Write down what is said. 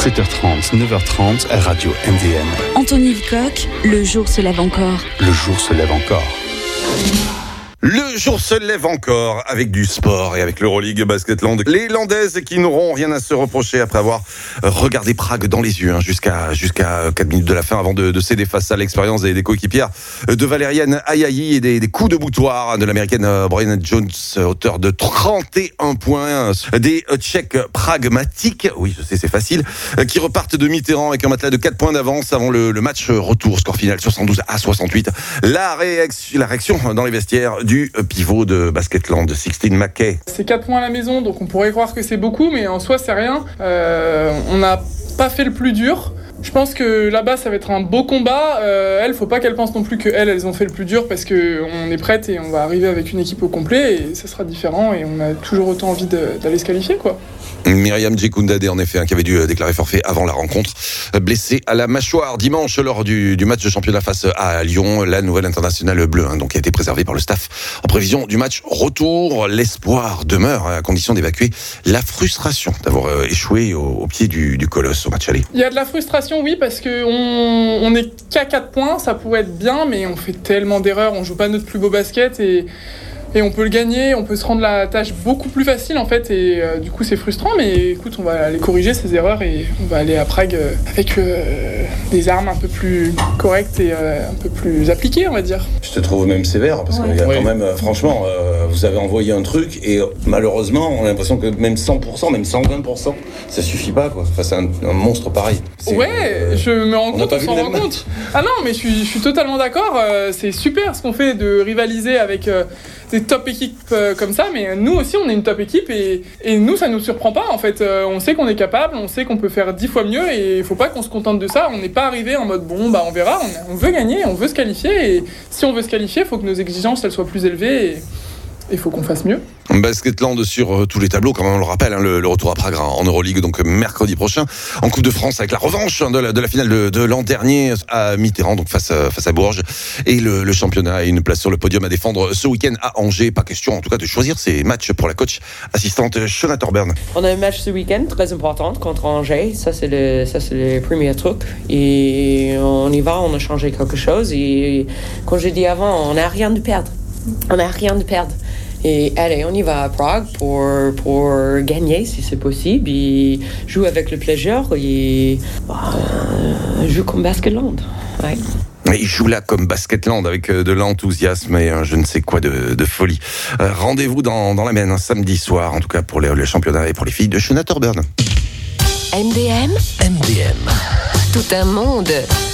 7h30, 9h30, Radio MDM. Anthony Lecoq, le jour se lève encore. Le jour se lève encore. Le jour se lève encore avec du sport et avec l'Euroleague Basketland. Les Landaises qui n'auront rien à se reprocher après avoir regardé Prague dans les yeux jusqu'à 4 minutes de la fin avant de céder face à l'expérience des coéquipières de Valériane Ayayi et des coups de boutoir de l'américaine Brianna Jones, auteur de 31 points. Des Tchèques pragmatiques, oui je sais c'est facile, qui repartent de Mitterrand avec un matelas de 4 points d'avance avant le match retour. Score final 72-68. La réaction dans les vestiaires du pivot de Basketland, Sixtine Mackay. C'est 4 points à la maison, donc on pourrait croire que c'est beaucoup, mais en soi c'est rien. On n'a pas fait le plus dur. Je pense que là-bas ça va être un beau combat. Elles, faut pas qu'elles pensent non plus qu'elles ont fait le plus dur, parce qu'on est prête et on va arriver avec une équipe au complet et ça sera différent et on a toujours autant envie d'aller se qualifier, quoi. Myriam Djekundadé, en effet, qui avait dû déclarer forfait avant la rencontre, blessée à la mâchoire dimanche lors du match de championnat face à Lyon. La nouvelle internationale bleue, donc a été préservée par le staff en prévision du match retour. L'espoir demeure à condition d'évacuer la frustration d'avoir échoué au pied du colosse au match aller. Il y a de la frustration, oui, parce que on est qu'à 4 points, ça pourrait être bien, mais on fait tellement d'erreurs, on joue pas notre plus beau basket et on peut le gagner, on peut se rendre la tâche beaucoup plus facile en fait, et du coup c'est frustrant, mais écoute, on va aller corriger ces erreurs et on va aller à Prague avec des armes un peu plus correctes et un peu plus appliquées, on va dire. Je te trouve même sévère, parce qu'il y a quand même, franchement, vous avez envoyé un truc et malheureusement on a l'impression que même 100%, même 120%, ça suffit pas quoi, face à un monstre pareil. Je me rends compte, on s'en rend compte. Ah non, mais je suis totalement d'accord, c'est super ce qu'on fait de rivaliser avec des top équipes comme ça, mais nous aussi on est une top équipe et nous ça nous surprend pas en fait. On sait qu'on est capable, on sait qu'on peut faire 10 fois mieux et il faut pas qu'on se contente de ça. On n'est pas arrivé en mode bon on verra, on veut gagner, on veut se qualifier, et si on veut se qualifier il faut que nos exigences elles soient plus élevées et il faut qu'on fasse mieux. Basketland sur tous les tableaux, comme on le rappelle, le retour à Prague en Euroleague, donc mercredi prochain, en Coupe de France, avec la revanche de la finale de l'an dernier à Mitterrand, donc face à Bourges, et le championnat et une place sur le podium à défendre ce week-end à Angers. Pas question en tout cas de choisir ces matchs pour la coach assistante Shona Thorburn. On a un match ce week-end très important contre Angers, ça c'est le premier truc, et on y va, on a changé quelque chose, et comme j'ai dit avant, on n'a rien de perdre. Et allez, on y va à Prague pour gagner si c'est possible, et jouer avec le plaisir et jouer comme Basketland. Ouais. Il joue là comme Basketland avec de l'enthousiasme et je ne sais quoi de folie. Rendez-vous dans la Maine samedi soir, en tout cas pour le championnat et pour les filles de Shona Thorburn. MDM. Tout un monde.